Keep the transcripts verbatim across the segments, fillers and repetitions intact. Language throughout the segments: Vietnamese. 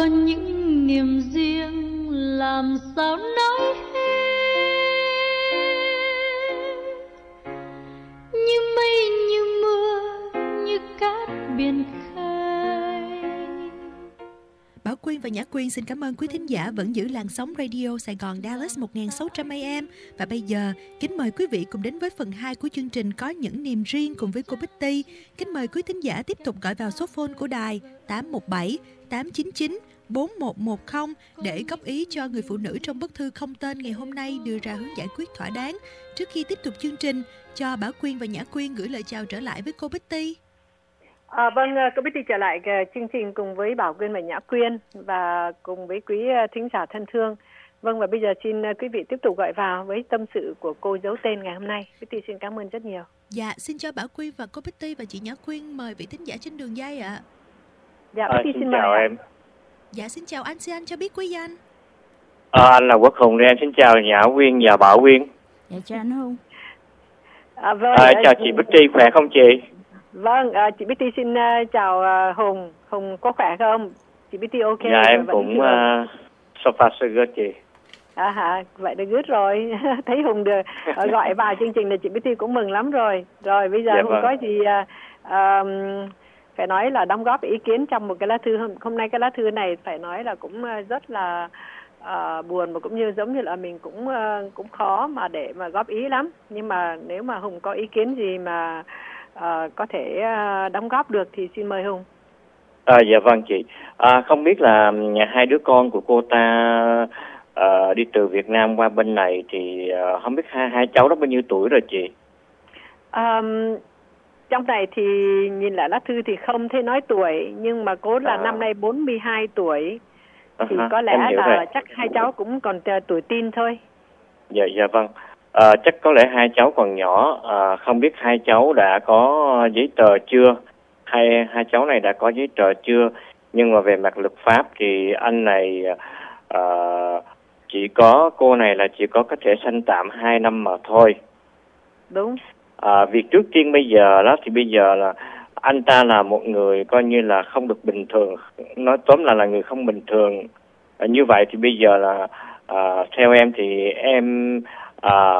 những niềm riêng làm sao nói hết, như mây như mưa như cát biển khơi. Bảo Quyên và Nhã Quyên xin cảm ơn quý thính giả vẫn giữ làn sóng radio Sài Gòn Dallas một nghìn sáu trăm A M. Và bây giờ, kính mời quý vị cùng đến với phần hai của chương trình Có những niềm riêng cùng với cô Betty. Kính mời quý thính giả tiếp tục gọi vào số phone của đài tám một bảy tám chín chín bốn một một không để góp ý cho người phụ nữ trong bức thư không tên ngày hôm nay đưa ra hướng giải quyết thỏa đáng. Trước khi tiếp tục chương trình, cho Bảo Quyên và Nhã Quyên gửi lời chào trở lại với cô Betty. À, vâng, cô Betty trở lại chương trình cùng với Bảo Quyên và Nhã Quyên và cùng với quý thính giả thân thương. Vâng, và bây giờ xin quý vị tiếp tục gọi vào với tâm sự của cô giấu tên ngày hôm nay. Betty xin cảm ơn rất nhiều. Dạ, xin cho Bảo Quyên và cô Betty và chị Nhã Quyên mời vị thính giả trên đường dây ạ. Dạ, à, Betty xin, xin chào mời. em. Dạ, xin chào anh, xin anh cho biết quý danh. À, anh là Quốc Hùng đây, em xin chào Nhã Quyên và Bảo Quyên. Dạ, chào anh Hùng. À, vâng, à, chào chị Betty, khỏe không chị? Vâng, à, chị Betty xin uh, chào uh, Hùng. Hùng có khỏe không? Chị Betty ok? Dạ em cũng uh, so far so good chị. À hả, vậy là good rồi. Thấy Hùng được uh, gọi vào chương trình là chị Betty cũng mừng lắm rồi. Rồi bây giờ dạ Hùng vâng. có gì uh, um, phải nói là đóng góp ý kiến trong một cái lá thư. Hôm, hôm nay cái lá thư này phải nói là cũng uh, rất là uh, buồn mà cũng như giống như là mình cũng uh, cũng khó mà để mà góp ý lắm. Nhưng mà nếu mà Hùng có ý kiến gì mà uh, có thể uh, đóng góp được thì xin mời Hùng. À, dạ vâng chị. À, không biết là hai đứa con của cô ta uh, đi từ Việt Nam qua bên này thì uh, không biết hai hai cháu đó bao nhiêu tuổi rồi chị? Um, trong này thì nhìn lại lá thư thì không thấy nói tuổi, nhưng mà cô là à. năm nay bốn mươi hai tuổi thì uh-huh. có lẽ là rồi. Chắc hai cháu cũng còn tuổi teen thôi. Dạ dạ vâng. À, chắc có lẽ hai cháu còn nhỏ, à, không biết hai cháu đã có giấy tờ chưa? Hai hai cháu này đã có giấy tờ chưa? Nhưng mà về mặt luật pháp thì anh này à, chỉ có cô này là chỉ có có thể sanh tạm hai năm mà thôi. Đúng. À, việc trước tiên bây giờ đó thì bây giờ là anh ta là một người coi như là không được bình thường, nói tóm lại là người không bình thường. À, như vậy thì bây giờ là à, theo em thì em à,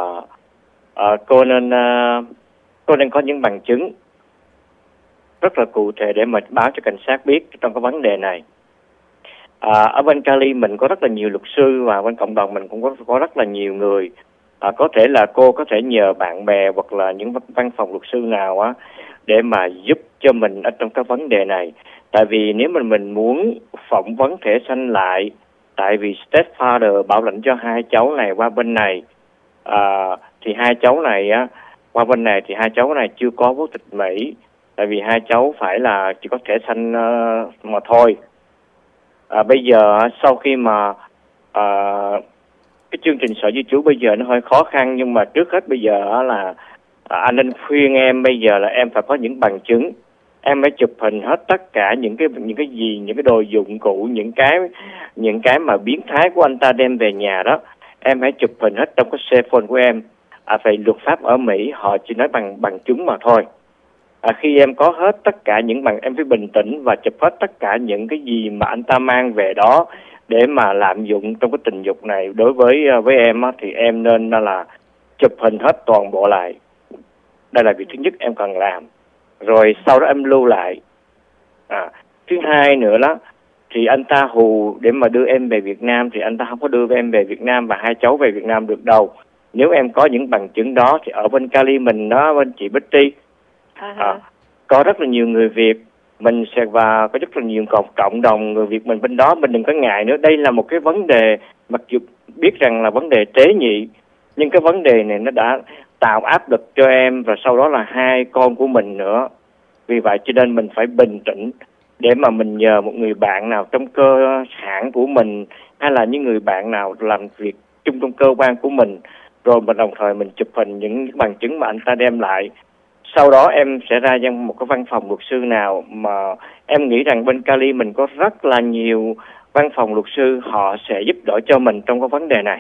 à, cô nên à, cô nên có những bằng chứng rất là cụ thể để mà báo cho cảnh sát biết trong cái vấn đề này. À, ở bên Cali mình có rất là nhiều luật sư và bên cộng đồng mình cũng có có rất là nhiều người. À, có thể là cô có thể nhờ bạn bè hoặc là những văn phòng luật sư nào á để mà giúp cho mình ở trong cái vấn đề này. Tại vì nếu mà mình muốn phỏng vấn thẻ xanh lại, tại vì stepfather bảo lãnh cho hai cháu này qua bên này, à, thì hai cháu này á qua bên này thì hai cháu này chưa có quốc tịch Mỹ. Tại vì hai cháu phải là chỉ có thẻ xanh uh, mà thôi. À, bây giờ sau khi mà uh, cái chương trình sở di trú bây giờ nó hơi khó khăn, nhưng mà trước hết bây giờ là à, anh nên khuyên em bây giờ là em phải có những bằng chứng. Em phải chụp hình hết tất cả những cái những cái gì, những cái đồ dụng cụ, những cái những cái mà biến thái của anh ta đem về nhà đó. Em hãy chụp hình hết trong cái cell phone của em. À, về luật pháp ở Mỹ họ chỉ nói bằng bằng chứng mà thôi. À, khi em có hết tất cả những bằng, em phải bình tĩnh và chụp hết tất cả những cái gì mà anh ta mang về đó để mà lạm dụng trong cái tình dục này đối với với em á, thì em nên là chụp hình hết toàn bộ lại. Đây là việc thứ nhất em cần làm. Rồi sau đó em lưu lại. À, thứ hai nữa đó thì anh ta hù để mà đưa em về Việt Nam thì anh ta không có đưa em về Việt Nam và hai cháu về Việt Nam được đâu. Nếu em có những bằng chứng đó thì ở bên Cali mình đó, bên chị Betty, à, có rất là nhiều người Việt mình sẽ và có rất là nhiều cộng cộng đồng người Việt mình bên đó, mình đừng có ngại nữa. Đây là một cái vấn đề mặc dù biết rằng là vấn đề tế nhị, nhưng cái vấn đề này nó đã tạo áp lực cho em và sau đó là hai con của mình nữa. Vì vậy cho nên mình phải bình tĩnh để mà mình nhờ một người bạn nào trong cơ hãng của mình hay là những người bạn nào làm việc chung trong cơ quan của mình, rồi mình đồng thời mình chụp hình những bằng chứng mà anh ta đem lại. Sau đó em sẽ ra trong một cái văn phòng luật sư nào mà em nghĩ rằng bên Cali mình có rất là nhiều văn phòng luật sư, họ sẽ giúp đỡ cho mình trong cái vấn đề này.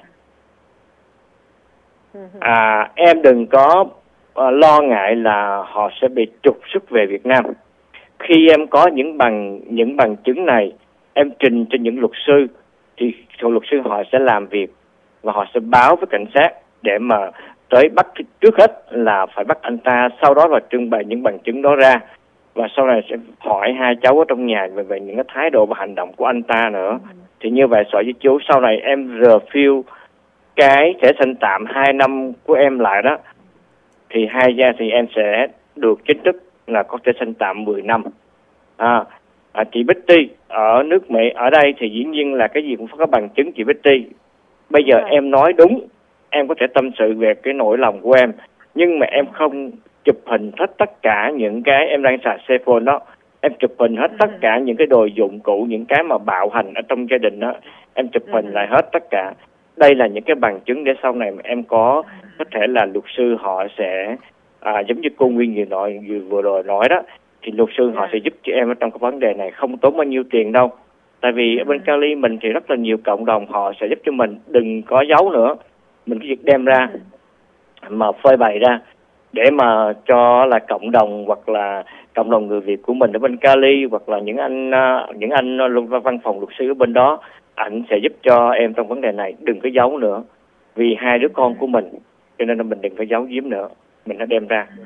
À, em đừng có uh, lo ngại là họ sẽ bị trục xuất về Việt Nam. Khi em có những bằng những bằng chứng này em trình cho những luật sư thì luật sư họ sẽ làm việc và họ sẽ báo với cảnh sát để mà tới bắt. Trước hết là phải bắt anh ta, sau đó là trưng bày những bằng chứng đó ra, và sau này sẽ hỏi hai cháu ở trong nhà về, về những cái thái độ và hành động của anh ta nữa. Thì như vậy sở với chú, sau này em refill cái thẻ xanh tạm hai năm của em lại đó, thì hai gia thì em sẽ được chính thức là có thẻ xanh tạm mười năm. À, à, chị Betty ở nước Mỹ, ở đây thì dĩ nhiên là cái gì cũng phải có bằng chứng chị Betty. Bây giờ Rồi. em nói đúng, em có thể tâm sự về cái nỗi lòng của em, nhưng mà em không chụp hình hết tất cả những cái em đang xài cell phone đó. Em chụp hình hết tất cả những cái đồ dụng cụ, những cái mà bạo hành ở trong gia đình đó. Em chụp hình lại hết tất cả. Đây là những cái bằng chứng để sau này mà em có có thể là luật sư họ sẽ à, giống như cô Nguyên vừa nói vừa rồi nói đó, thì luật sư họ sẽ giúp cho em ở trong cái vấn đề này, không tốn bao nhiêu tiền đâu. Tại vì ở bên Cali mình thì rất là nhiều cộng đồng, họ sẽ giúp cho mình, đừng có giấu nữa. Mình cứ việc đem ra mà phơi bày ra để mà cho là cộng đồng hoặc là cộng đồng người Việt của mình ở bên Cali, hoặc là những anh những anh luôn văn phòng luật sư ở bên đó, ảnh sẽ giúp cho em trong vấn đề này. Đừng có giấu nữa, vì hai đứa con của mình, cho nên là mình đừng có giấu giếm nữa, mình đã đem ra.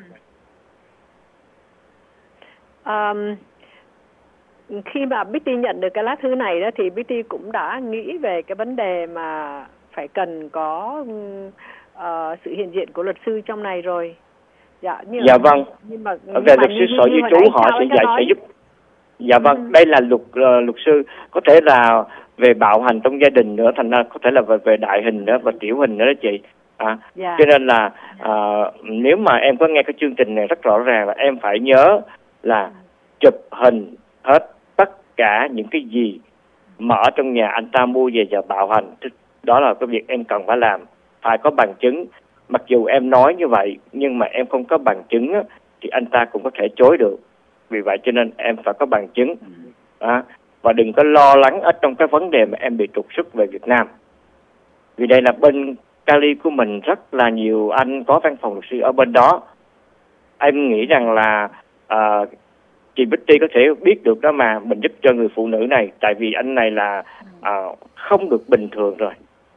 Um, khi mà Betty nhận được cái lá thư này đó thì Betty cũng đã nghĩ về cái vấn đề mà phải cần có uh, sự hiện diện của luật sư trong này rồi. Dạ, nhưng dạ vâng. Nhưng mà về luật sư sở với chú họ sẽ dạy sẽ giúp. Dạ vâng, ừ. Đây là luật uh, luật sư có thể là về bạo hành trong gia đình nữa, thành ra có thể là về, về đại hình nữa và tiểu hình nữa đó chị. À, yeah. Cho nên là uh, nếu mà em có nghe cái chương trình này rất rõ ràng là em phải nhớ là chụp hình hết tất cả những cái gì mà ở trong nhà anh ta mua về và bạo hành. Đó là cái việc em cần phải làm, phải có bằng chứng. Mặc dù em nói như vậy nhưng mà em không có bằng chứng á, thì anh ta cũng có thể chối được. Vì vậy cho nên em phải có bằng chứng. À, và đừng có lo lắng ở trong cái vấn đề mà em bị trục xuất về Việt Nam. Vì đây là bên Cali của mình rất là nhiều anh có văn phòng luật sư ở bên đó. Em nghĩ rằng là uh, chị Betty có thể biết được đó mà mình giúp cho người phụ nữ này. Tại vì anh này là uh, không được bình thường rồi.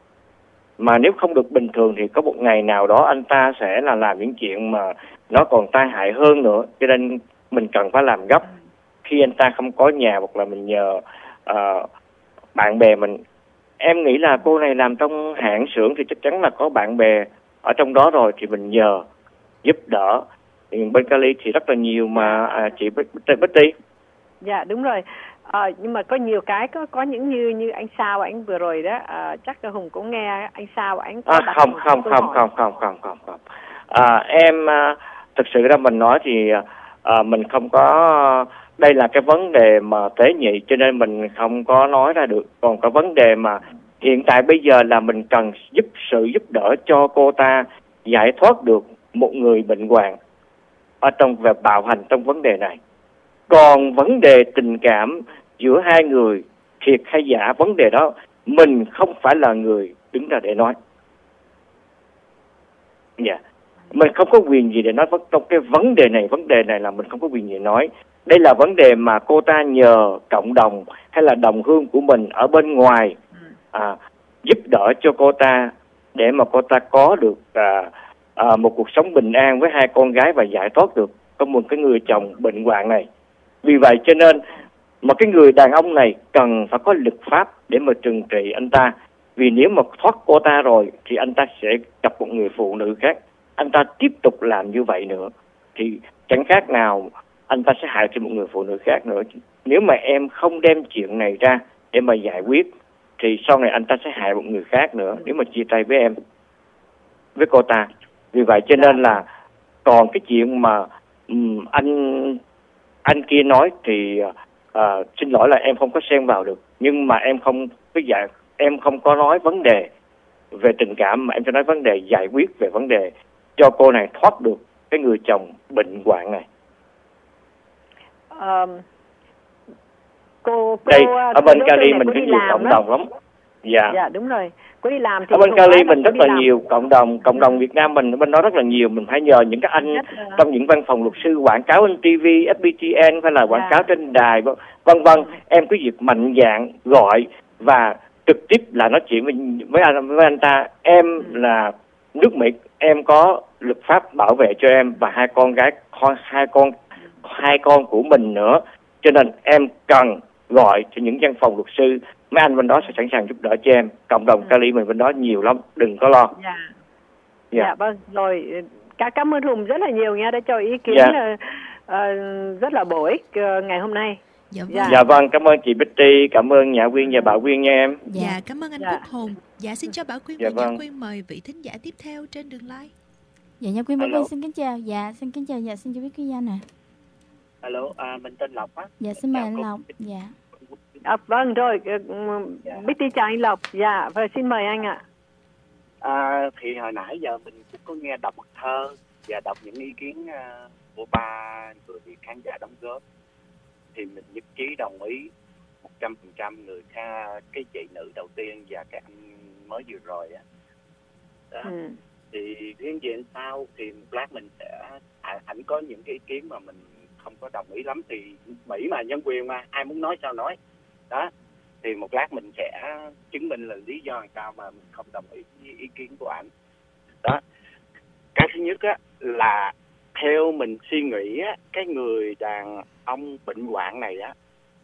Mà nếu không được bình thường thì có một ngày nào đó anh ta sẽ là làm những chuyện mà nó còn tai hại hơn nữa. Cho nên mình cần phải làm gấp. Khi anh ta không có nhà hoặc là mình nhờ uh, bạn bè mình. Em nghĩ là cô này làm trong hãng xưởng thì chắc chắn là có bạn bè ở trong đó rồi, thì mình nhờ giúp đỡ. Thì bên Cali thì rất là nhiều mà à, chị Betty. Dạ đúng rồi. À, nhưng mà có nhiều cái có có những như như anh Sao anh vừa rồi đó, à, chắc là Hùng cũng nghe anh Sao anh có à, không, không, không, không không không không không à, em à, thực sự ra mình nói thì à, mình không có, đây là cái vấn đề mà tế nhị cho nên mình không có nói ra được. Còn cái vấn đề mà hiện tại bây giờ là mình cần giúp sự giúp đỡ cho cô ta giải thoát được một người bệnh hoạn ở trong về bạo hành trong vấn đề này. Còn vấn đề tình cảm giữa hai người thiệt hay giả, vấn đề đó mình không phải là người đứng ra để nói. Dạ, yeah. Mình không có quyền gì để nói trong cái vấn đề này. Vấn đề này là mình không có quyền gì nói. Đây là vấn đề mà cô ta nhờ cộng đồng hay là đồng hương của mình ở bên ngoài à, giúp đỡ cho cô ta để mà cô ta có được à, à, một cuộc sống bình an với hai con gái và giải thoát được có một cái người chồng bệnh hoạn này. Vì vậy cho nên mà cái người đàn ông này cần phải có luật pháp để mà trừng trị anh ta. Vì nếu mà thoát cô ta rồi thì anh ta sẽ gặp một người phụ nữ khác. Anh ta tiếp tục làm như vậy nữa thì chẳng khác nào anh ta sẽ hại cho một người phụ nữ khác nữa. Nếu mà em không đem chuyện này ra để mà giải quyết thì sau này anh ta sẽ hại một người khác nữa nếu mà chia tay với em, với cô ta. Vì vậy cho nên là còn cái chuyện mà um, anh anh kia nói thì uh, xin lỗi là em không có xen vào được. Nhưng mà em không cái dạng em không có nói vấn đề về tình cảm, mà em sẽ nói vấn đề giải quyết về vấn đề cho cô này thoát được cái người chồng bệnh hoạn này. Um, cô, cô đây ở bên Cali mình có nhiều cộng đó. đồng lắm. Dạ. Dạ đúng rồi. có đi làm thì ở bên không Cali phải mình là rất đi là làm. nhiều cộng đồng cộng đồng Việt Nam mình ở bên đó rất là nhiều, mình phải nhờ những các anh Rất là- trong những văn phòng luật sư quảng cáo trên ti vi, ép pê tê en hay là quảng Dạ. cáo trên đài vân vân. Em cứ việc mạnh dạn gọi và trực tiếp là nói chuyện với với anh với anh ta. Em là nước Mỹ, em có luật pháp bảo vệ cho em và hai con gái hai con hai con của mình nữa, cho nên em cần gọi cho những văn phòng luật sư, mấy anh bên đó sẽ sẵn sàng giúp đỡ cho em. Cộng đồng Cali mình bên đó nhiều lắm, đừng có lo. Dạ. Dạ. Dạ vâng, rồi cả cảm ơn Hùng rất là nhiều nha, đã cho ý kiến Dạ. là, uh, rất là bổ ích uh, ngày hôm nay. Dạ vâng. Dạ. Dạ vâng, cảm ơn chị Betty, cảm ơn Nhã Quyên và Bảo Quyên nha em. Dạ, cảm ơn anh Dạ. Quốc Hùng. Dạ, xin cho Bảo Quyên Dạ và Nhã vâng. Quyên mời vị thính giả tiếp theo trên đường live. Dạ, Nhã Quyên, Bảo Alo. Quyên xin kính chào. Dạ, xin kính chào. Dạ, xin cho biết cái danh nè. Alo, à, mình tên Lộc á. Dạ, xin mời Chào anh cô. Lộc. Dạ. À, vâng rồi, uh, Betty chào anh Lộc. Dạ, và xin mời anh ạ. À, thì hồi nãy giờ mình cũng có nghe đọc một thơ và đọc những ý kiến uh, của ba người khán giả đóng góp, thì mình nhất trí đồng ý một trăm phần trăm người kha cái chị nữ đầu tiên và cái anh mới vừa rồi á. Đó. Ừ. Thì riêng về anh sau thì một lát mình sẽ à, ảnh có những cái ý kiến mà mình không có đồng ý lắm, thì Mỹ mà nhân quyền mà ai muốn nói sao nói đó, thì một lát mình sẽ chứng minh là lý do làm sao mà mình không đồng ý với ý kiến của ảnh đó. Cái thứ nhất á là theo mình suy nghĩ á, cái người đàn ông bệnh hoạn này á,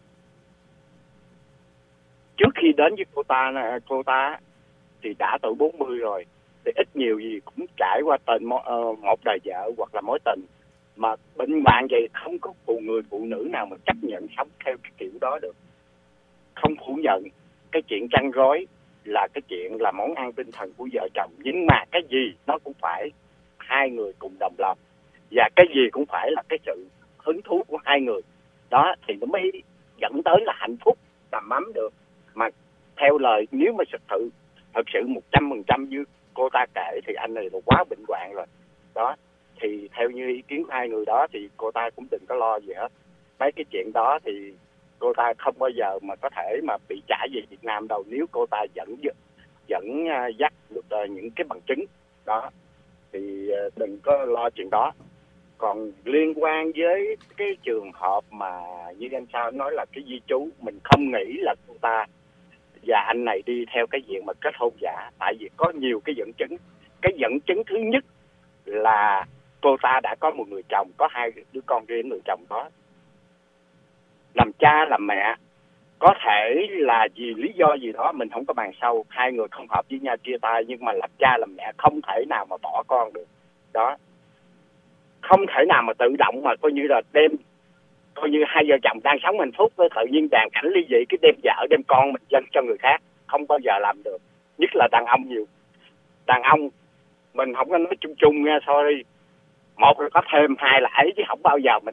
trước khi đến với cô ta cô ta thì đã tuổi bốn mươi rồi, thì ít nhiều gì cũng trải qua tình một đời vợ hoặc là mối tình, mà bệnh hoạn vậy không có phụ người phụ nữ nào mà chấp nhận sống theo cái kiểu đó được. Không phủ nhận cái chuyện chăn gối là cái chuyện là món ăn tinh thần của vợ chồng, nhưng mà cái gì nó cũng phải hai người cùng đồng lòng, và cái gì cũng phải là cái sự hứng thú của hai người đó thì nó mới dẫn tới là hạnh phúc đầm ấm được. Mà theo lời nếu mà thực sự thật sự một trăm phần trăm như cô ta kể thì anh này là quá bệnh hoạn rồi đó, thì theo như ý kiến của hai người đó thì cô ta cũng đừng có lo gì hết. Mấy cái chuyện đó thì cô ta không bao giờ mà có thể mà bị trả về Việt Nam đâu, nếu cô ta dẫn dẫn dắt được những cái bằng chứng đó thì đừng có lo chuyện đó. Còn liên quan với cái trường hợp mà như anh Sao nói là cái di trú, mình không nghĩ là cô ta và anh này đi theo cái diện mà kết hôn giả, tại vì có nhiều cái dẫn chứng. Cái dẫn chứng thứ nhất là cô ta đã có một người chồng, có hai đứa con riêng người chồng đó. Làm cha làm mẹ, có thể là vì lý do gì đó mình không có bàn sâu, hai người không hợp với nhau chia tay, nhưng mà làm cha làm mẹ không thể nào mà bỏ con được đó. Không thể nào mà tự động mà coi như là đem coi như hai vợ chồng đang sống hạnh phúc với tự nhiên đàn cảnh ly dị cái đem vợ đem con mình dâng cho người khác, không bao giờ làm được. Nhất là đàn ông nhiều. Đàn ông mình không có nói chung chung nha, sorry, một là có thêm, hai là ấy, chứ không bao giờ mình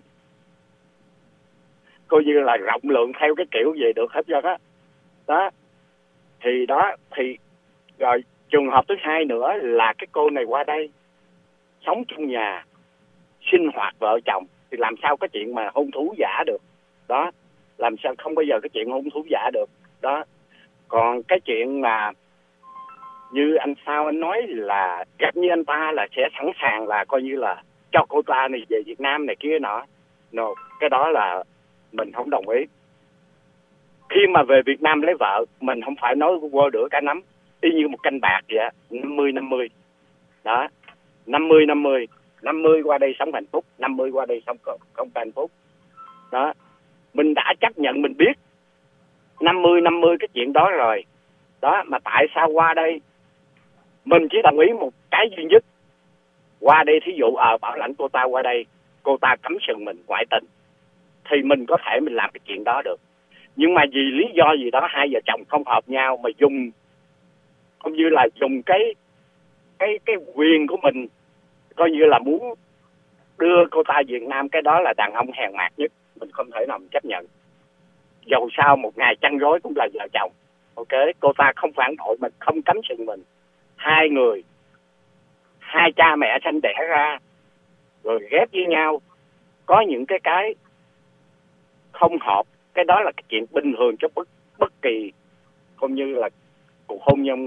coi như là rộng lượng theo cái kiểu gì được hết trơn á đó. Thì đó thì rồi trường hợp thứ hai nữa là cái cô này qua đây sống chung nhà, sinh hoạt vợ chồng, thì làm sao có chuyện mà hôn thú giả được đó, làm sao không bao giờ cái chuyện hôn thú giả được đó. Còn cái chuyện mà như anh Sao anh nói là gặp như anh ta là sẽ sẵn sàng là coi như là cho cô ta này về Việt Nam này kia nọ, no, cái đó là mình không đồng ý. Khi mà về Việt Nam lấy vợ, mình không phải nói qua đũa cả nắm, y như một canh bạc vậy, năm mươi năm mươi đó, năm mươi năm mươi, năm mươi qua đây sống hạnh phúc, năm mươi qua đây sống không, không hạnh phúc đó. Mình đã chấp nhận, mình biết năm mươi năm mươi cái chuyện đó rồi đó, mà tại sao qua đây mình chỉ đồng ý một cái duy nhất, qua đây thí dụ ở à, bảo lãnh cô ta qua đây, cô ta cấm sừng mình ngoại tình, thì mình có thể mình làm cái chuyện đó được. Nhưng mà vì lý do gì đó hai vợ chồng không hợp nhau mà dùng cũng như là dùng cái cái cái quyền của mình coi như là muốn đưa cô ta Việt Nam, cái đó là đàn ông hèn mạt nhất, mình không thể nào mình chấp nhận. Dầu sao một ngày chăn gối cũng là vợ chồng, ok, cô ta không phản bội mình, không cấm sừng mình, hai người hai cha mẹ sanh đẻ ra rồi ghép với nhau, có những cái cái không hợp, cái đó là cái chuyện bình thường cho bất bất kỳ cũng như là cuộc hôn nhân nào.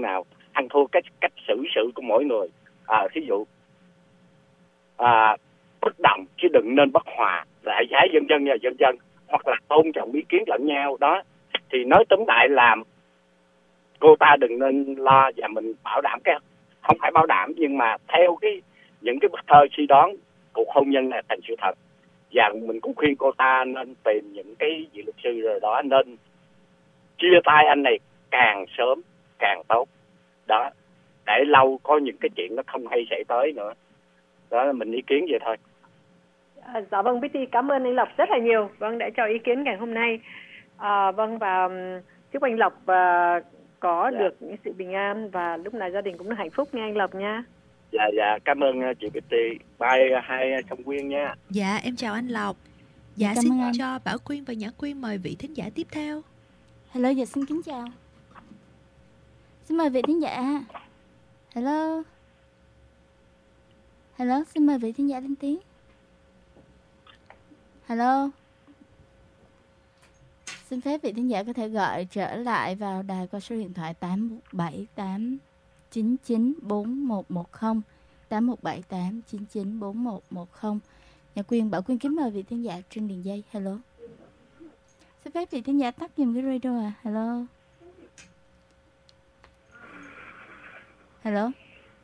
ăn thua cái cách xử sự của mỗi người. À, thí dụ à, bất đồng chứ đừng nên bất hòa, đại giá dân dân và dân dân, hoặc là tôn trọng ý kiến lẫn nhau đó. Thì nói tóm lại là cô ta đừng nên lo, và mình bảo đảm cái, không phải bảo đảm nhưng mà theo cái những cái bức thơ suy đoán cuộc hôn nhân này thành sự thật. Và mình cũng khuyên cô ta nên tìm những cái vị luật sư rồi đó, nên chia tay anh này càng sớm càng tốt đó, để lâu có những cái chuyện nó không hay xảy tới nữa. Đó là mình ý kiến vậy thôi. À, dạ vâng, Betty cảm ơn anh Lộc rất là nhiều, vâng, đã cho ý kiến ngày hôm nay. À, vâng, và chúc anh Lộc uh, có dạ. được những sự bình an và lúc này gia đình cũng được hạnh phúc nha anh Lộc nha. Dạ dạ, cảm ơn chị Betty. Bye hai Song Quyên nha. Dạ em chào anh Lộc. Dạ Cảm xin ơn anh. cho Bảo Quyên và Nhã Quyên mời vị thính giả tiếp theo. Hello, dạ xin kính chào. Xin mời vị thính giả. Hello. Hello, xin mời vị thính giả lên tiếng. Hello. Xin phép vị thính giả có thể gọi trở lại vào đài qua số điện thoại tám một bảy tám chín chín bốn một một không, tám một bảy tám chín chín bốn một một không. Nhã Quyên, Bảo Quyên kính mời vị thính giả trên đường dây. Hello. Xin phép vị thính giả tắt giùm cái radio à. Hello. Hello.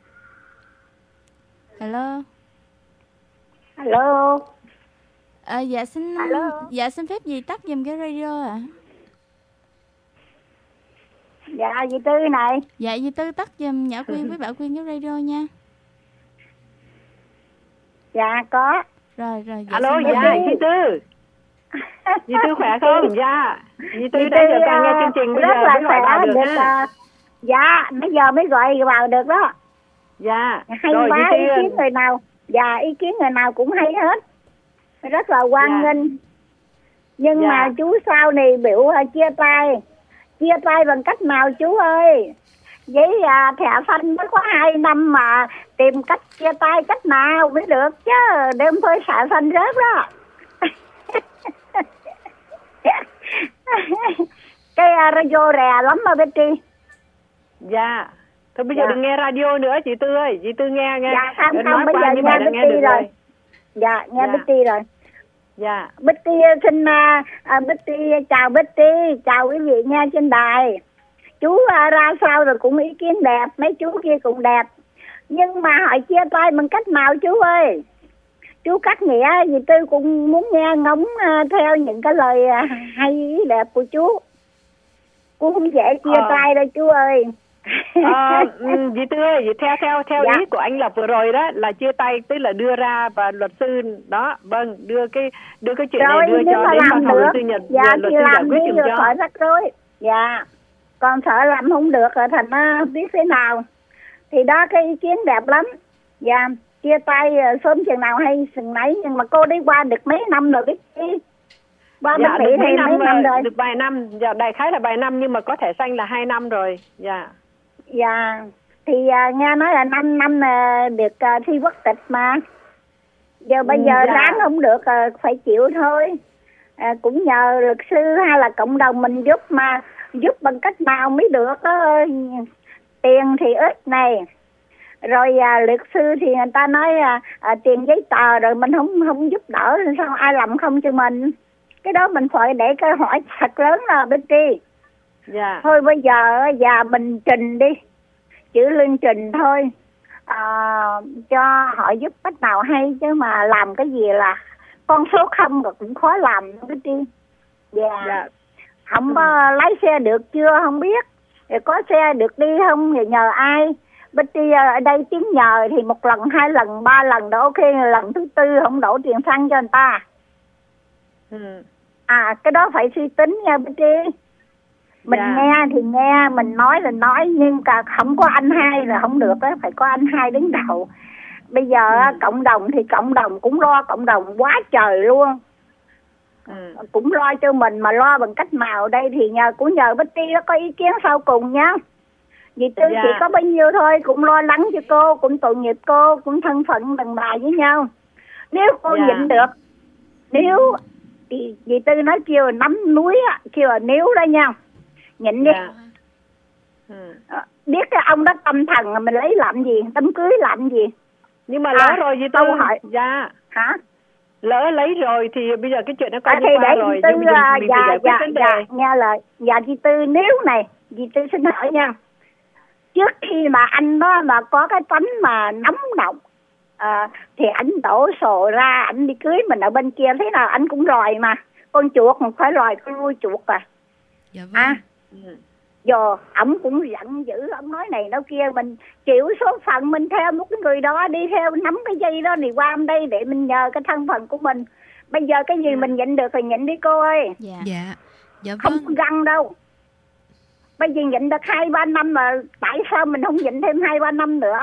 Hello. Hello. À, dạ xin Hello. Dạ xin phép gì tắt giùm cái radio ạ. À? Dạ dì Tư này. Dạ dì Tư tắt giùm Nhã Quyên với Bảo Quyên cái radio nha. Dạ có. Rồi rồi. Dạ, alo dạ dì Tư. Dì Tư khỏe không? Dạ. Dì Tư đang giờ càng nghe chương trình bây rất giờ là mới gọi vào khỏe, được được, ha. uh, dạ bây giờ mới gọi vào được đó. Dạ. Hay rồi, quá, dì ý Tư... kiến người nào. Dạ ý kiến người nào cũng hay hết. Rất là hoan dạ. nghênh. Nhưng dạ. mà chú sau này biểu uh, chia tay. Chia tay bằng cách nào chú ơi? Với uh, thẻ xanh mới có hai năm mà tìm cách chia tay cách nào mới được chứ. Đêm thôi xả xanh rớt đó. Cái uh, radio rè lắm mà Betty. Dạ. Thôi bây giờ dạ. đừng nghe radio nữa chị Tư ơi. Chị Tư nghe nghe. Dạ không nói không bây giờ nghe Betty nghe rồi. rồi. Dạ nghe dạ. Betty rồi. Dạ. Betty xin uh, uh, Betty chào Betty, chào quý vị nghe trên đài. Chú uh, ra sao rồi cũng ý kiến đẹp, mấy chú kia cũng đẹp. Nhưng mà hỏi chia tay bằng cách nào chú ơi? Chú cắt nghĩa vì tôi cũng muốn nghe ngóng uh, theo những cái lời uh, hay ý đẹp của chú. Cũng không dễ chia ờ. tay đâu chú ơi. À, dì Tư ơi, dì theo theo theo dạ. ý của anh Lộc vừa rồi đó là chia tay, tức là đưa ra và luật sư đó, vâng, đưa cái đưa cái chuyện rồi, này đưa cho đến văn phòng luật sư Nhật, dạ, luật sư giải quyết giùm cho. khỏi rắc rối. Dạ, còn sợ làm không được rồi thành nó biết thế nào. Thì đó cái ý kiến đẹp lắm. Dạ, chia tay sớm chừng nào hay chừng nấy, nhưng mà cô đi qua được mấy năm rồi biết đi. Qua dạ, được mấy năm, mấy năm rồi. Được vài năm, dạ, đại khái là vài năm nhưng mà có thẻ xanh là hai năm rồi. Dạ. Dạ, thì uh, nghe nói là năm năm uh, được uh, thi quốc tịch mà. Giờ bây giờ dạ. ráng không được uh, phải chịu thôi. Uh, cũng nhờ luật sư hay là cộng đồng mình giúp mà giúp bằng cách nào mới được. Uh, tiền thì ít này. Rồi uh, luật sư thì người ta nói uh, uh, tiền giấy tờ rồi mình không không giúp đỡ, sao ai làm không cho mình. Cái đó mình phải để câu hỏi thật lớn là Betty. Dạ. Thôi bây giờ già mình trình đi, chữ liên trình thôi, à, cho họ giúp cách nào hay, chứ mà làm cái gì là con số không rồi cũng khó làm cái chi. Dạ. dạ. Không có lái xe được chưa không biết, rồi có xe được đi không rồi nhờ ai. Betty ở đây tiếng nhờ thì một lần, hai lần, ba lần đó ok, lần thứ tư không đổ tiền xăng cho người ta. Ừ. À cái đó phải suy tính nha Betty. Mình dạ. nghe thì nghe, mình nói là nói, nhưng cả không có anh hai là không được á, phải có anh hai đứng đầu. Bây giờ ừ. cộng đồng thì cộng đồng cũng lo, cộng đồng quá trời luôn. Ừ. Cũng lo cho mình, mà lo bằng cách nào đây thì nhờ cũng nhờ Betty nó có ý kiến sau cùng nhá. Vì tôi dạ. chỉ có bao nhiêu thôi, cũng lo lắng cho cô, cũng tội nghiệp cô, cũng thân phận đàn bà với nhau. Nếu cô dạ. nhịn được, nếu thì dì Tư nói kêu là nắm núi á, kêu là nếu đó nha. Nhịn đi. Dạ. Ừ. À, biết cái ông đó tâm thần mình lấy làm gì, đám cưới làm gì? Nhưng mà lỡ à, rồi gì Tư? Hỏi. Dạ. Hả? Lỡ lấy rồi thì bây giờ cái chuyện nó coi à, như qua rồi. Tư, nhưng mình, à, mình dạ, phải giải quyết dạ, vấn đề. dạ, nghe lời. Dạ chị Tư, nếu này, chị Tư xin hỏi nha. Trước khi mà anh đó mà có cái tánh mà nóng động, à, thì anh đổ sổ ra, anh đi cưới mình ở bên kia, thế nào anh cũng ròi mà. Con chuột không phải ròi, con nuôi chuột à. Dạ vâng. À, ừ. Giờ ổng cũng giận dữ, ông nói này nói kia, mình chịu số phận, mình theo một cái người đó, đi theo nắm cái dây đó thì qua đây để mình nhờ cái thân phận của mình. Bây giờ cái gì ừ. mình nhịn được thì nhịn đi cô ơi. Dạ. Dạ. Dạ vâng. Không có găng đâu. Bây giờ nhịn được hai ba năm mà tại sao mình không nhịn thêm hai ba năm nữa?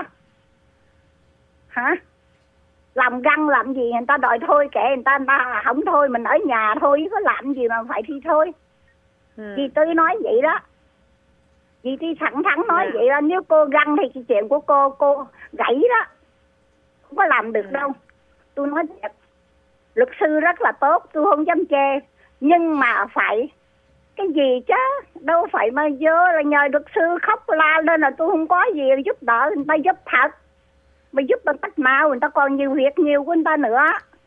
Hả? Làm găng làm gì, người ta đòi thôi kệ người ta, người ta không thôi mình ở nhà thôi, có làm gì mà phải thi thôi. Ừ. Chị Tư nói vậy đó. Chị Tư thẳng thắn nói ừ. vậy đó. Nếu cô găng thì cái chuyện của cô, cô gãy đó, không có làm được ừ. đâu. Tôi nói thiệt, luật sư rất là tốt, tôi không dám chê, nhưng mà phải cái gì chứ, đâu phải mà vô là nhờ luật sư khóc la lên là tôi không có gì giúp đỡ, người ta giúp thật. Mà giúp bằng cách nào, người ta còn nhiều việc nhiều của người ta nữa.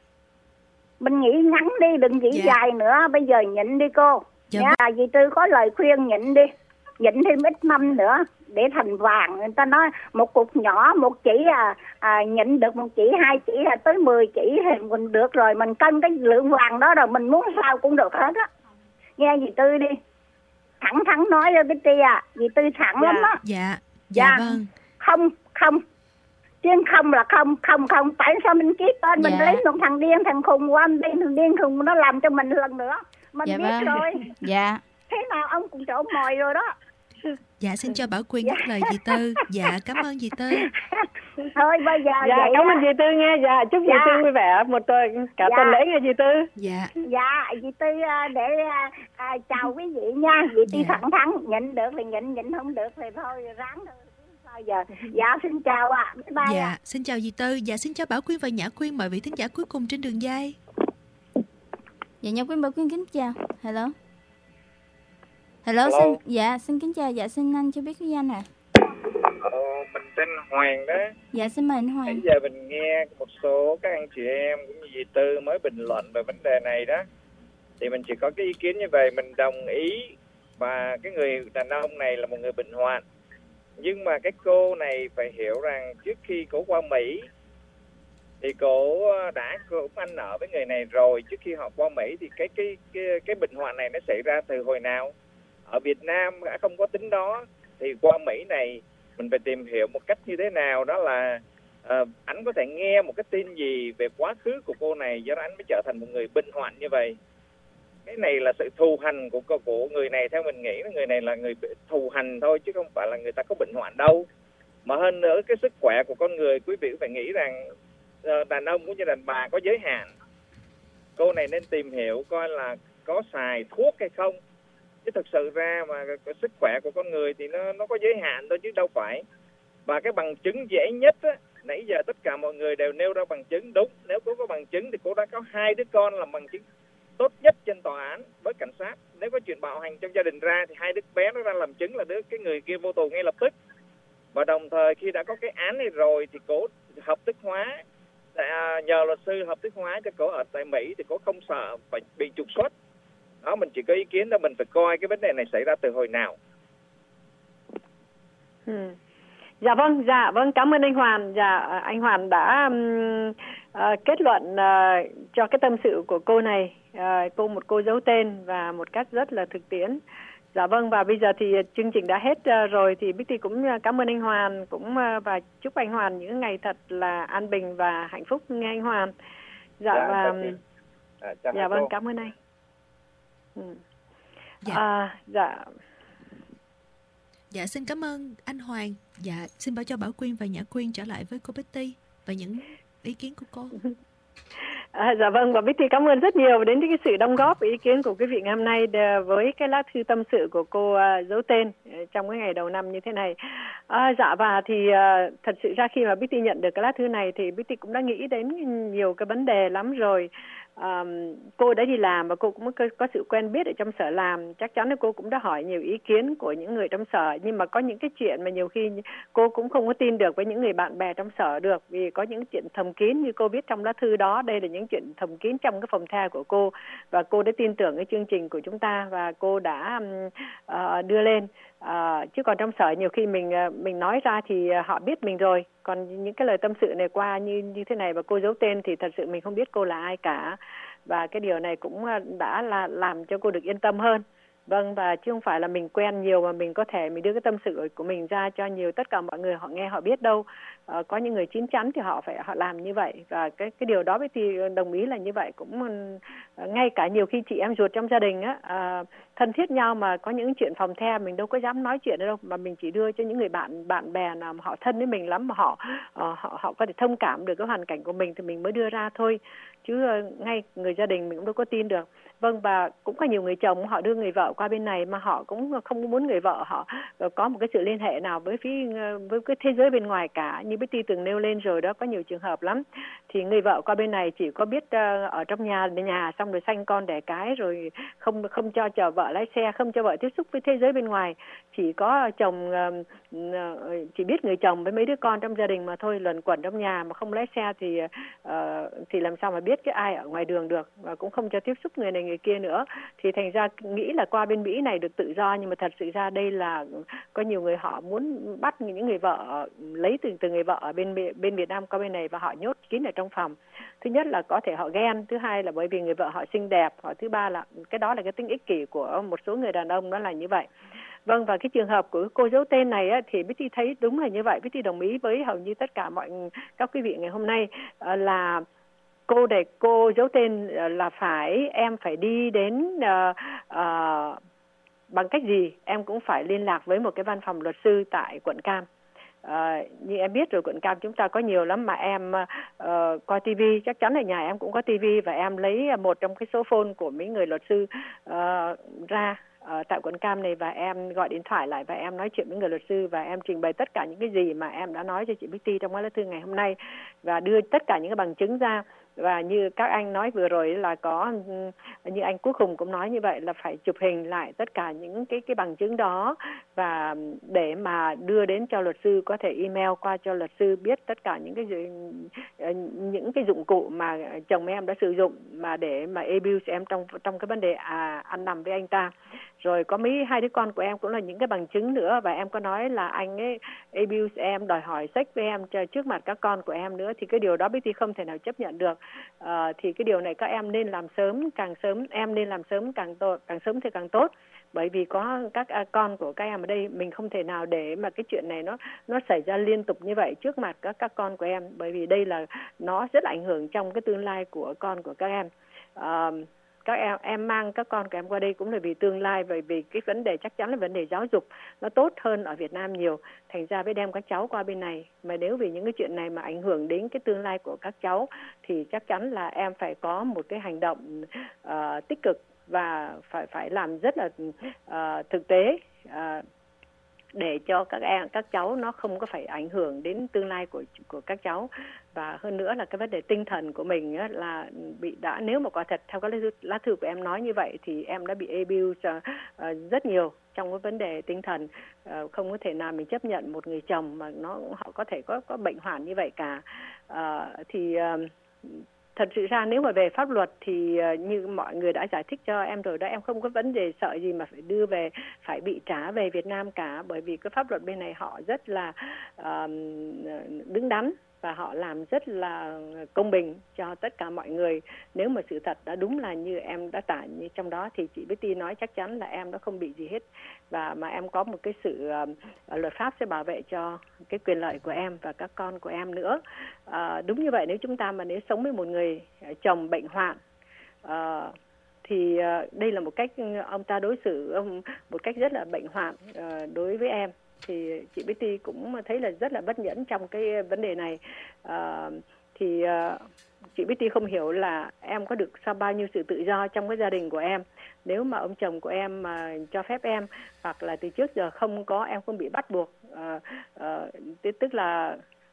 Mình nghĩ ngắn đi, đừng nghĩ dạ. dài nữa. Bây giờ nhịn đi cô. Dạ. Nhá, dì Tư có lời khuyên nhịn đi. Nhịn thêm ít năm nữa để thành vàng. Người ta nói một cục nhỏ, một chỉ à, à nhịn được một chỉ, hai chỉ là tới mười chỉ thì mình được rồi. Mình cân cái lượng vàng đó rồi mình muốn sao cũng được hết á. Nghe dì Tư đi. Thẳng thắn nói cho cái tia à. Dì Tư thẳng dạ. lắm á. Dạ. Dạ, dạ vâng. Không, không. Chứ không là không, không, không. Tại sao mình kiếp tên mình dạ. lấy một thằng điên, thằng khùng qua anh điên, thằng điên khùng nó làm cho mình lần nữa. Mình dạ biết vâng. rồi. Dạ. Thế nào ông cũng trộm mồi rồi đó. Dạ xin cho Bảo Quyên nhắc lời dì Tư. Dạ cảm ơn dì Tư. Thôi bây giờ dạ vậy cảm ơn dì Tư nghe. Dạ chúc dạ. dì Tư vui vẻ một tuần cả dạ. tuần lễ nghe dì Tư. Dạ. Dạ dì Tư để à, à, chào quý vị nha. Dì Tư dạ. thẳng thắn, nhịn được thì nhịn, nhịn không được thì thôi ráng thôi. Giờ. Dạ xin chào ạ. À. Bye dạ à. xin chào dì Tư. Dạ xin chào Bảo Quyên và Nhã Quyên, mời vị thính giả cuối cùng trên đường dây. Dạ Nhã Quyên, Bảo Quyên kính chào. Hello. Hello, Hello. xin dạ xin kính chào. Dạ xin anh cho biết cái danh ạ. Ờ, mình tên Hoàng đó. Dạ xin mời anh Hoàng. Bây giờ mình nghe một số các anh chị em cũng như dì Tư mới bình luận về vấn đề này đó, thì mình chỉ có cái ý kiến như vậy. Mình đồng ý và cái người đàn ông này là một người bệnh hoạn, nhưng mà cái cô này phải hiểu rằng trước khi cô qua Mỹ thì cô đã cũng ăn ở với người này rồi. Trước khi họ qua Mỹ thì cái cái cái cái bệnh hoạn này nó xảy ra từ hồi nào? Ở Việt Nam đã không có tính đó, thì qua Mỹ này mình phải tìm hiểu một cách như thế nào, đó là uh, anh có thể nghe một cái tin gì về quá khứ của cô này, do đó anh mới trở thành một người bệnh hoạn như vậy. Cái này là sự thù hành của của người này. Theo mình nghĩ là người này là người thù hành thôi, chứ không phải là người ta có bệnh hoạn đâu. Mà hơn nữa cái sức khỏe của con người, quý vị phải nghĩ rằng uh, đàn ông cũng như đàn bà có giới hạn. Cô này nên tìm hiểu coi là có xài thuốc hay không, chứ thực sự ra mà cái sức khỏe của con người thì nó nó có giới hạn thôi chứ đâu phải. Và cái bằng chứng dễ nhất á, nãy giờ tất cả mọi người đều nêu ra bằng chứng. Đúng, nếu cô có bằng chứng thì cô đã có hai đứa con làm bằng chứng tốt nhất trên tòa án với cảnh sát. Nếu có chuyện bạo hành trong gia đình ra thì hai đứa bé nó ra làm chứng là đứa cái người kia vô tù ngay lập tức. Và đồng thời khi đã có cái án này rồi thì cô hợp thức hóa, à, nhờ luật sư hợp thức hóa cho cô ở tại Mỹ thì cô không sợ phải bị trục xuất. Đó, mình chỉ có ý kiến là mình phải coi cái vấn đề này xảy ra từ hồi nào. Ừ. Dạ vâng, dạ vâng, cảm ơn anh Hoàn. Dạ anh Hoàn đã um, uh, kết luận uh, cho cái tâm sự của cô này, uh, cô một cô giấu tên và một cách rất là thực tiễn. Dạ vâng, và bây giờ thì chương trình đã hết uh, rồi thì Bích Ty cũng cảm ơn anh Hoàn, cũng uh, và chúc anh Hoàn những ngày thật là an bình và hạnh phúc nghe anh Hoàn. Dạ, dạ và à, dạ vâng, cô. Cảm ơn anh. Ừ. Dạ. À, dạ. Dạ xin cảm ơn anh Hoàng. Dạ xin bảo cho Bảo Quyên và Nhã Quyên trở lại với cô Bích Ty và những ý kiến của cô. À, dạ vâng, và Bích Ty cảm ơn rất nhiều đến cái sự đóng góp ý kiến của quý vị ngày hôm nay với cái lá thư tâm sự của cô uh, giấu tên trong cái ngày đầu năm như thế này. À, dạ và thì uh, thật sự ra khi mà Bích Ty nhận được cái lá thư này thì Bích Ty cũng đã nghĩ đến nhiều cái vấn đề lắm rồi. um, cô đã đi làm và cô cũng có, có sự quen biết ở trong sở làm, chắc chắn là cô cũng đã hỏi nhiều ý kiến của những người trong sở, nhưng mà có những cái chuyện mà nhiều khi cô cũng không có tin được với những người bạn bè trong sở được, vì có những chuyện thầm kín như cô viết trong lá thư đó. Đây là những chuyện thầm kín trong cái phòng the của cô, và cô đã tin tưởng cái chương trình của chúng ta và cô đã uh, đưa lên. Uh, chứ còn trong sở nhiều khi mình uh, mình nói ra thì uh, họ biết mình rồi, còn những cái lời tâm sự này qua như như thế này và cô giấu tên thì thật sự mình không biết cô là ai cả, và cái điều này cũng uh, đã là làm cho cô được yên tâm hơn. Vâng, và chứ không phải là mình quen nhiều mà mình có thể mình đưa cái tâm sự của mình ra cho nhiều tất cả mọi người họ nghe họ biết đâu. À, có những người chín chắn thì họ phải họ làm như vậy, và cái cái điều đó Betty đồng ý là như vậy. Cũng uh, ngay cả nhiều khi chị em ruột trong gia đình á, uh, thân thiết nhau mà có những chuyện phòng the mình đâu có dám nói chuyện đâu, mà mình chỉ đưa cho những người bạn bạn bè nào mà họ thân với mình lắm mà họ uh, họ họ có thể thông cảm được cái hoàn cảnh của mình thì mình mới đưa ra thôi, chứ uh, ngay người gia đình mình cũng đâu có tin được. Vâng, và cũng có nhiều người chồng họ đưa người vợ qua bên này mà họ cũng không muốn người vợ họ có một cái sự liên hệ nào với phía với cái thế giới bên ngoài cả, như Betty từng nêu lên rồi đó, có nhiều trường hợp lắm. Thì người vợ qua bên này chỉ có biết uh, ở trong nhà nhà xong rồi sanh con đẻ cái, rồi không không cho chờ vợ lái xe, không cho vợ tiếp xúc với thế giới bên ngoài, chỉ có chồng uh, chỉ biết người chồng với mấy đứa con trong gia đình mà thôi, luẩn quẩn trong nhà mà không lái xe thì uh, thì làm sao mà biết cái ai ở ngoài đường được, và cũng không cho tiếp xúc người này người kia nữa. Thì thành ra nghĩ là qua bên Mỹ này được tự do, nhưng mà thật sự ra đây là có nhiều người họ muốn bắt những người vợ, lấy từ từ người vợ ở bên bên Việt Nam qua bên này và họ nhốt kín ở trong phòng. Thứ nhất là có thể họ ghen, thứ hai là bởi vì người vợ họ xinh đẹp, hoặc thứ ba là cái đó là cái tính ích kỷ của một số người đàn ông, đó là như vậy. Vâng, và cái trường hợp của cô giấu tên này á, thì Betty thấy đúng là như vậy. Betty đồng ý với hầu như tất cả mọi các quý vị ngày hôm nay, là cô để cô giấu tên là phải em phải đi đến uh, uh, bằng cách gì em cũng phải liên lạc với một cái văn phòng luật sư tại quận Cam. Uh, như em biết rồi, quận Cam chúng ta có nhiều lắm, mà em uh, coi tivi, chắc chắn là nhà em cũng có tivi, và em lấy một trong cái số phone của mấy người luật sư uh, ra ở tại quận Cam này, và em gọi điện thoại lại và em nói chuyện với người luật sư, và em trình bày tất cả những cái gì mà em đã nói cho chị Betty trong cái lá thư ngày hôm nay, và đưa tất cả những cái bằng chứng ra. Và như các anh nói vừa rồi là có, như anh Quốc Hùng cũng nói như vậy, là phải chụp hình lại tất cả những cái cái bằng chứng đó, và để mà đưa đến cho luật sư, có thể email qua cho luật sư biết tất cả những cái những cái dụng cụ mà chồng em đã sử dụng mà để mà abuse em trong trong cái vấn đề à, ăn nằm với anh ta. Rồi có mấy hai đứa con của em cũng là những cái bằng chứng nữa, và em có nói là anh ấy abuse em, đòi hỏi sex với em trước mặt các con của em nữa, thì cái điều đó Betty không thể nào chấp nhận được. À, thì cái điều này các em nên làm sớm, càng sớm em nên làm sớm càng tốt, càng sớm thì càng tốt, bởi vì có các à, con của các em ở đây, mình không thể nào để mà cái chuyện này nó nó xảy ra liên tục như vậy trước mặt các các con của em, bởi vì đây là nó rất là ảnh hưởng trong cái tương lai của con của các em. À, các em em mang các con của em qua đây cũng là vì tương lai, bởi vì cái vấn đề chắc chắn là vấn đề giáo dục nó tốt hơn ở Việt Nam nhiều, thành ra mới đem các cháu qua bên này. Mà nếu vì những cái chuyện này mà ảnh hưởng đến cái tương lai của các cháu thì chắc chắn là em phải có một cái hành động uh, tích cực và phải phải làm rất là uh, thực tế, uh, để cho các em các cháu nó không có phải ảnh hưởng đến tương lai của của các cháu. Và hơn nữa là cái vấn đề tinh thần của mình á, là bị đã nếu mà quả thật theo cái lá thư của em nói như vậy thì em đã bị abuse uh, uh, rất nhiều trong cái vấn đề tinh thần. Uh, không có thể nào mình chấp nhận một người chồng mà nó họ có thể có có bệnh hoạn như vậy cả. Uh, thì uh, thật sự ra nếu mà về pháp luật thì uh, như mọi người đã giải thích cho em rồi đó, em không có vấn đề sợ gì mà phải đưa về, phải bị trả về Việt Nam cả, bởi vì cái pháp luật bên này họ rất là uh, đứng đắn và họ làm rất là công bình cho tất cả mọi người. Nếu mà sự thật đã đúng là như em đã tả như trong đó thì chị Betty nói chắc chắn là em đã không bị gì hết, và mà em có một cái sự uh, luật pháp sẽ bảo vệ cho cái quyền lợi của em và các con của em nữa. Uh, đúng như vậy, nếu chúng ta mà nếu sống với một người chồng bệnh hoạn uh, thì uh, đây là một cách ông ta đối xử ông một cách rất là bệnh hoạn uh, đối với em. Thì chị Betty cũng thấy là rất là bất nhẫn trong cái vấn đề này. À, thì uh, chị Betty không hiểu là em có được sao bao nhiêu sự tự do trong cái gia đình của em, nếu mà ông chồng của em mà uh, cho phép em, hoặc là từ trước giờ không có, em không bị bắt buộc, uh, uh, tức là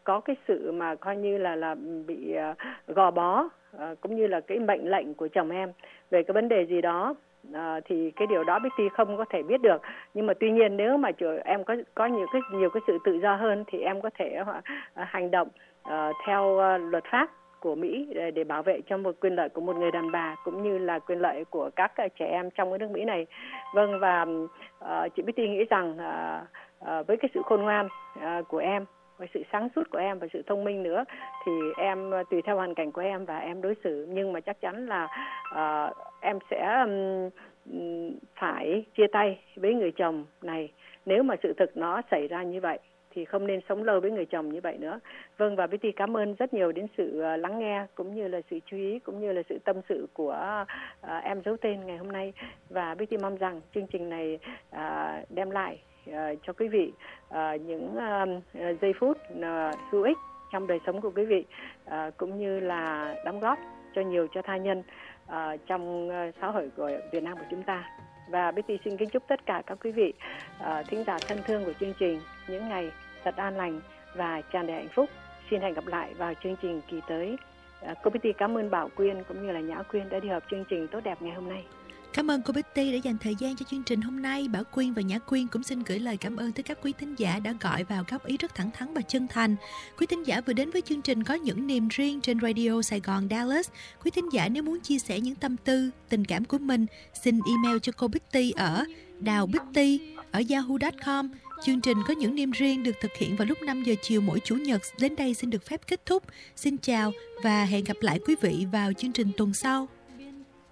có cái sự mà coi như là là bị uh, gò bó, uh, cũng như là cái mệnh lệnh của chồng em về cái vấn đề gì đó. À, thì cái điều đó Bích Ti không có thể biết được, nhưng mà tuy nhiên nếu mà chờ em có có nhiều cái nhiều cái sự tự do hơn thì em có thể uh, hành động uh, theo uh, luật pháp của Mỹ để, để bảo vệ cho một quyền lợi của một người đàn bà cũng như là quyền lợi của các uh, trẻ em trong cái nước Mỹ này. Vâng, và uh, chị Bích Ti nghĩ rằng uh, uh, với cái sự khôn ngoan uh, của em, với sự sáng suốt của em và sự thông minh nữa, thì em tùy theo hoàn cảnh của em và em đối xử, nhưng mà chắc chắn là uh, em sẽ um, phải chia tay với người chồng này nếu mà sự thực nó xảy ra như vậy, thì không nên sống lâu với người chồng như vậy nữa. Vâng, và Betty cảm ơn rất nhiều đến sự uh, lắng nghe cũng như là sự chú ý cũng như là sự tâm sự của uh, em giấu tên ngày hôm nay, và Betty mong rằng chương trình này uh, đem lại uh, cho quý vị uh, những uh, giây phút uh, hữu ích trong đời sống của quý vị, uh, cũng như là đóng góp cho nhiều cho tha nhân uh, trong uh, xã hội của Việt Nam của chúng ta. Và Betty xin kính chúc tất cả các quý vị uh, thính giả thân thương của chương trình những ngày thật an lành và tràn đầy hạnh phúc. Xin hẹn gặp lại vào chương trình kỳ tới. Uh, cô Betty cảm ơn Bảo Quyên cũng như là Nhã Quyên đã đi hợp chương trình tốt đẹp ngày hôm nay. Cảm ơn cô Betty đã dành thời gian cho chương trình hôm nay. Bảo Quyên và Nhã Quyên cũng xin gửi lời cảm ơn tới các quý thính giả đã gọi vào góp ý rất thẳng thắn và chân thành. Quý thính giả vừa đến với chương trình Có Những Niềm Riêng trên Radio Sài Gòn Dallas. Quý thính giả nếu muốn chia sẻ những tâm tư, tình cảm của mình, xin email cho cô Betty ở daobetty ở yahoo chấm com. Chương trình Có Những Niềm Riêng được thực hiện vào lúc năm giờ chiều mỗi Chủ nhật. Đến đây xin được phép kết thúc. Xin chào và hẹn gặp lại quý vị vào chương trình tuần sau.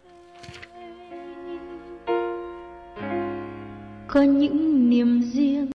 Có những niềm riêng